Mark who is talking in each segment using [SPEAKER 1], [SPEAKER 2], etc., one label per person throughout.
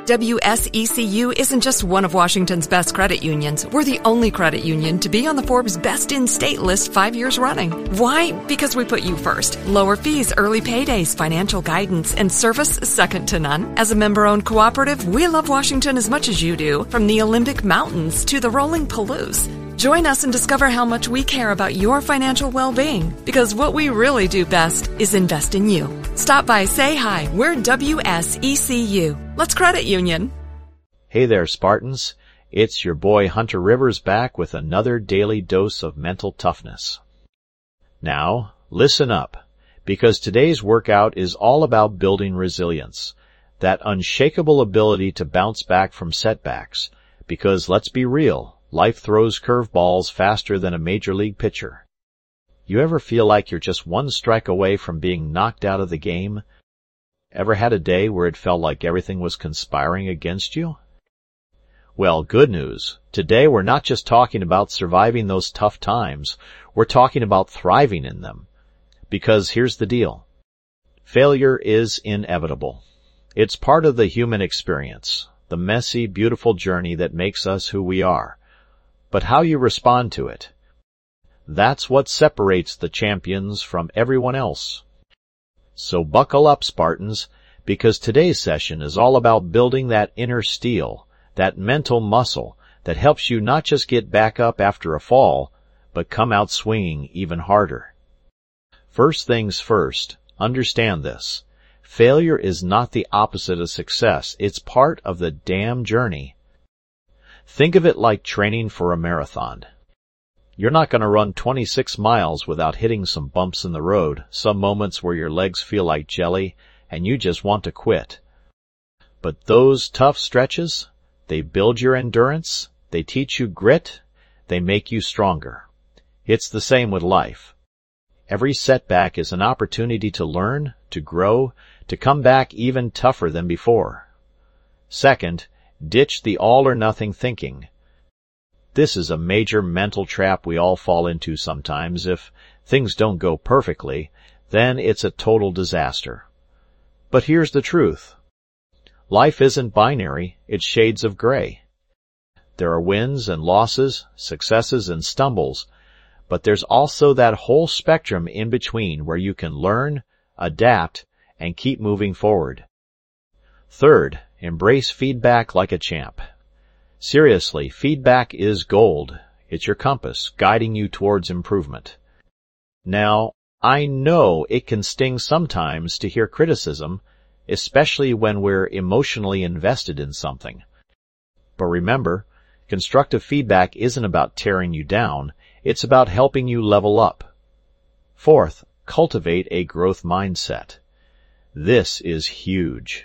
[SPEAKER 1] WSECU isn't just one of Washington's best credit unions. We're the only credit union to be on the Forbes Best in State list 5 years running. Why? Because we put you first. Lower fees, early paydays, financial guidance, and service second to none. As a member-owned cooperative, we love Washington as much as you do, from the Olympic Mountains to the rolling Palouse. Join us and discover how much we care about your financial well-being, because what we really do best is invest in you. Stop by, say hi. We're WSECU. Let's credit union.
[SPEAKER 2] Hey there, Spartans. It's your boy Hunter Rivers back with another daily dose of mental toughness. Now, listen up, because today's workout is all about building resilience, that unshakable ability to bounce back from setbacks, because let's be real, life throws curveballs faster than a major league pitcher. You ever feel like you're just one strike away from being knocked out of the game? Ever had a day where it felt like everything was conspiring against you? Well, good news. Today we're not just talking about surviving those tough times, we're talking about thriving in them. Because here's the deal. Failure is inevitable. It's part of the human experience, the messy, beautiful journey that makes us who we are. But how you respond to it, that's what separates the champions from everyone else. So buckle up, Spartans, because today's session is all about building that inner steel, that mental muscle that helps you not just get back up after a fall, but come out swinging even harder. First things first, understand this. Failure is not the opposite of success. It's part of the damn journey. Think of it like training for a marathon. You're not going to run 26 miles without hitting some bumps in the road, some moments where your legs feel like jelly and you just want to quit. But those tough stretches, they build your endurance, they teach you grit, they make you stronger. It's the same with life. Every setback is an opportunity to learn, to grow, to come back even tougher than before. Second, ditch the all-or-nothing thinking. This is a major mental trap we all fall into sometimes. If things don't go perfectly, then it's a total disaster. But here's the truth. Life isn't binary, it's shades of gray. There are wins and losses, successes and stumbles, but there's also that whole spectrum in between where you can learn, adapt, and keep moving forward. Third, embrace feedback like a champ. Seriously, feedback is gold. It's your compass, guiding you towards improvement. Now, I know it can sting sometimes to hear criticism, especially when we're emotionally invested in something. But remember, constructive feedback isn't about tearing you down, it's about helping you level up. Fourth, cultivate a growth mindset. This is huge.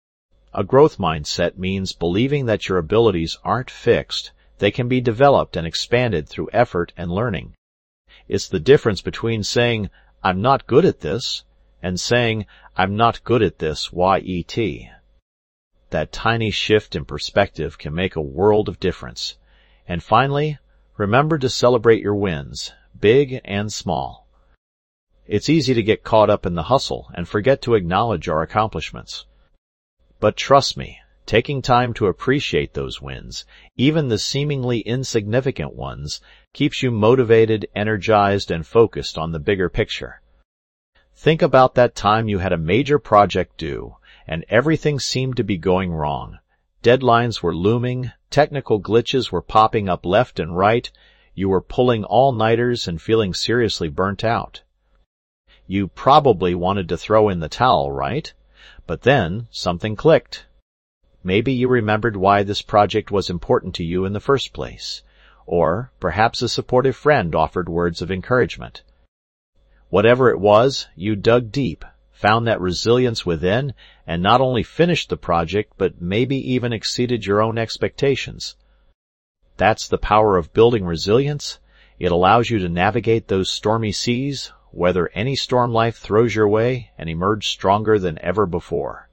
[SPEAKER 2] A growth mindset means believing that your abilities aren't fixed, they can be developed and expanded through effort and learning. It's the difference between saying, I'm not good at this, and saying, I'm not good at this, YET. That tiny shift in perspective can make a world of difference. And finally, remember to celebrate your wins, big and small. It's easy to get caught up in the hustle and forget to acknowledge our accomplishments. But trust me, taking time to appreciate those wins, even the seemingly insignificant ones, keeps you motivated, energized, and focused on the bigger picture. Think about that time you had a major project due, and everything seemed to be going wrong. Deadlines were looming, technical glitches were popping up left and right, you were pulling all-nighters and feeling seriously burnt out. You probably wanted to throw in the towel, right? But then something clicked. Maybe you remembered why this project was important to you in the first place, or perhaps a supportive friend offered words of encouragement. Whatever it was, you dug deep, found that resilience within, and not only finished the project, but maybe even exceeded your own expectations. That's the power of building resilience. It allows you to navigate those stormy seas, weather any storm life throws your way, and emerge stronger than ever before.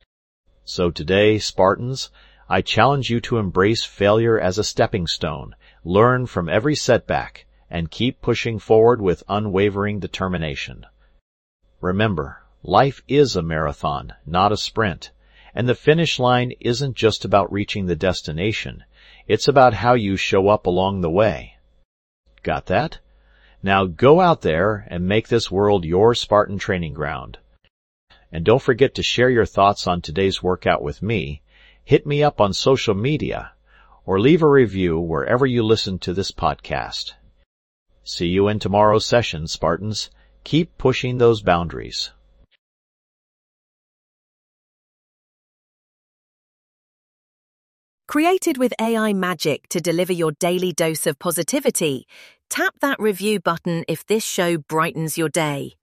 [SPEAKER 2] So today, Spartans, I challenge you to embrace failure as a stepping stone, learn from every setback, and keep pushing forward with unwavering determination. Remember, life is a marathon, not a sprint, And the finish line isn't just about reaching the destination. It's about how you show up along the way. Got that? Now go out there and make this world your Spartan training ground. And don't forget to share your thoughts on today's workout with me. Hit me up on social media, or leave a review wherever you listen to this podcast. See you in tomorrow's session, Spartans. Keep pushing those boundaries.
[SPEAKER 3] Created with AI magic to deliver your daily dose of positivity, tap that review button if this show brightens your day.